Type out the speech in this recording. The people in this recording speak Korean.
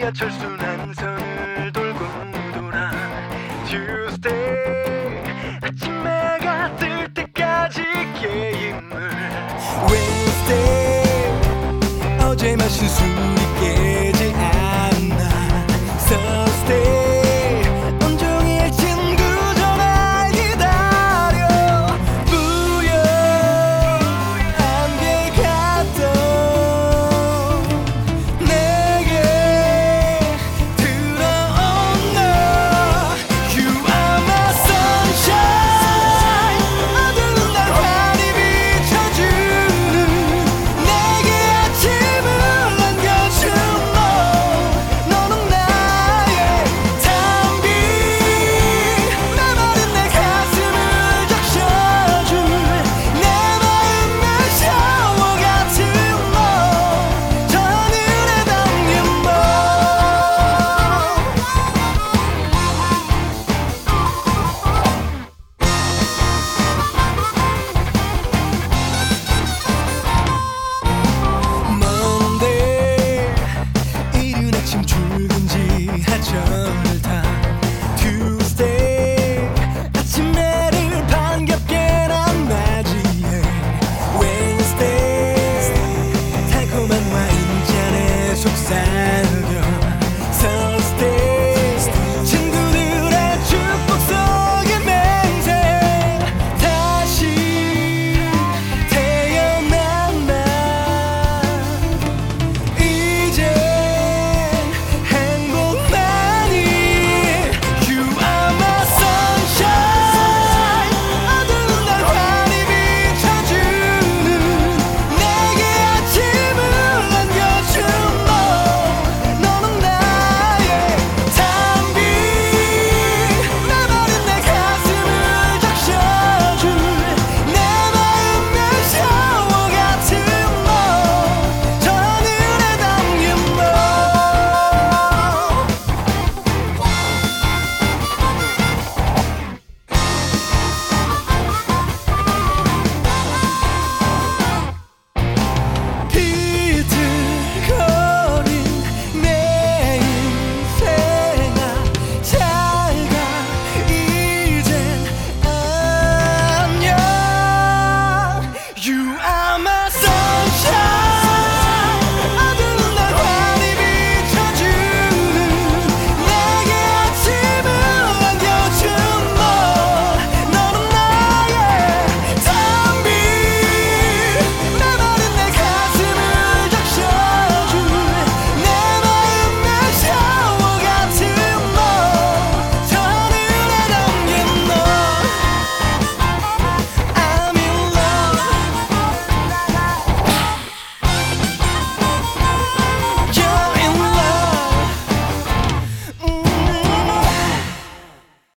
지하철수 난선을 돌고 돌아 Tuesday 아침 해가 뜰 때까지 게임을 Wednesday 어제 마신 술이 깨지 않나 Thursday 온종일 친구 전화 기다려 부여 안개 같던 내게 들어온 너 You are my sunshine 어두운 날 환히 비춰주는 내게 아침을 안겨준 너 너는 나의 담비 메마른 내 가슴을 적셔줄 내 마음의 샤워 같은 너 저 하늘에 담긴 너 Monday 일요일 아침 출근 지하철을 타 Tuesday 아침해를 반갑게 난 맞이해 Wednesday 달콤한 와인잔에 속삭여 Thursday 친구들의 축복 속에 맹세 다시 태어난 날 이젠 행복만이 You are my sunshine 어두운 날 환히 비춰주는 내게 아침을 안겨준 너 너는 나의 담비 메마른 내 가슴을 적셔줄 내 마음의 샤워 같은 너 저 하늘에 담긴 너 비틀거린 내 인생아 잘가 이젠 안녕 You are my sunshine